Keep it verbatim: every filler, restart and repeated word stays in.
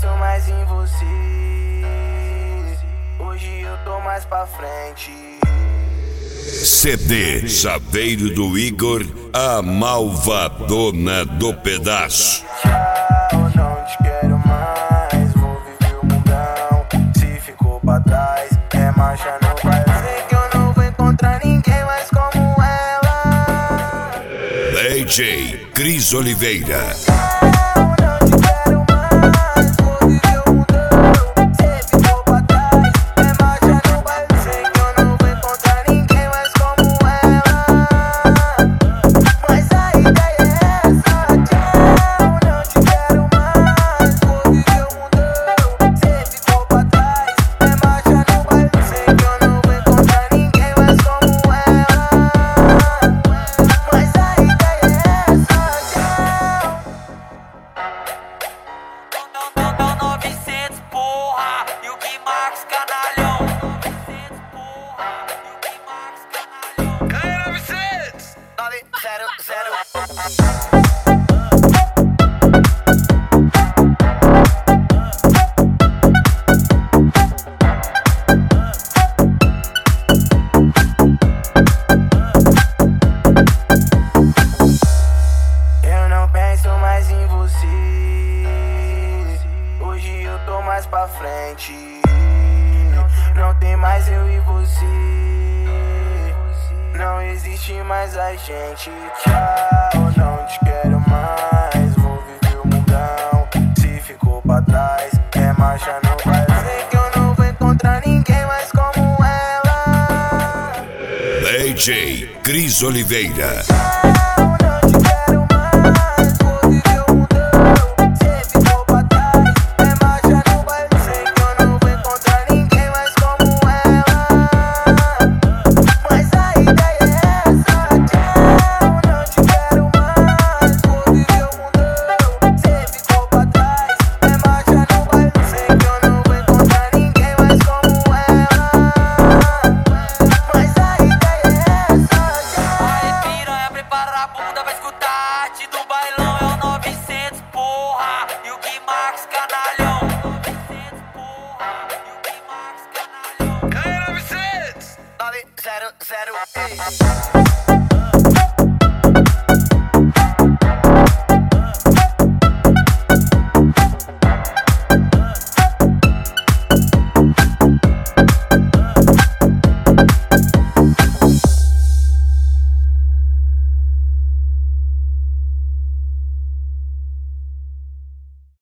penso mais em você. Hoje eu tô mais pra frente. C D Chaveiro do Igor, a malvadona do pedaço. Tchau, não te quero mais. Vou viver o mundão. Se ficou pra trás, é marcha no baile. Sei que eu não vou encontrar ninguém mais como ela. D J Cris Oliveira. Zero, zero. Eu não penso mais em você. Hoje eu tô mais pra frente. Não tem mais eu e você. Não existe mais a gente. Tchau, não te quero mais. Vou viver o mundão. Se ficou pra trás, é marcha no baile. Sei que eu não vou encontrar ninguém mais como ela. D J Cris Oliveira.